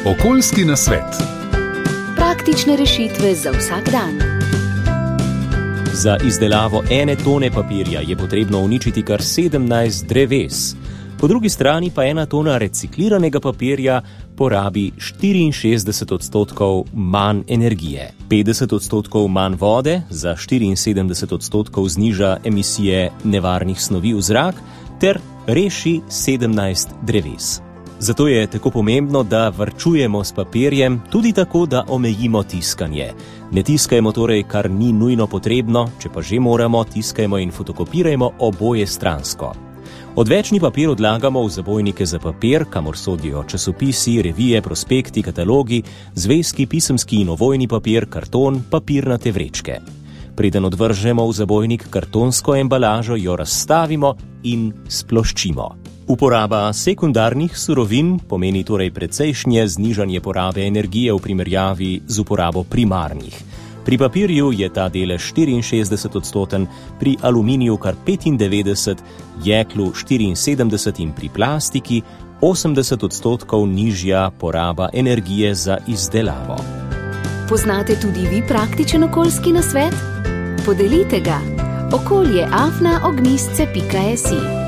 Okoljski nasvet. Praktične rešitve za vsak dan. Za izdelavo 1 tone papirja je potrebno uničiti kar 17 dreves. Po drugi strani pa 1 tona recikliranega papirja porabi 64% manj energije, 50% manj vode, za 74% zniža emisije nevarnih snovi v zrak ter reši 17 dreves. Zato je tako pomembno, da varčujemo s papirjem, tudi tako, da omejimo tiskanje. Ne tiskajmo torej, kar ni nujno potrebno, če pa že moramo, tiskajmo in fotokopirajmo oboje stransko. Odvečni papir odlagamo v zabojnike za papir, kamor sodijo časopisi, revije, prospekti, katalogi, zvezki, pisemski in ovojni papir, karton, papirnate vrečke. Preden odvržemo v zabojnik kartonsko embalažo, jo razstavimo in sploščimo. Uporaba sekundarnih surovin pomeni torej precejšnje znižanje porabe energije v primerjavi z uporabo primarnih. Pri papirju je ta delež 64%, pri aluminiju kar 95%, jeklu 74% in pri plastiki 80% nižja poraba energije za izdelavo. Poznate tudi vi praktičen okoljski nasvet? Podelite ga. okolje@ognistce.si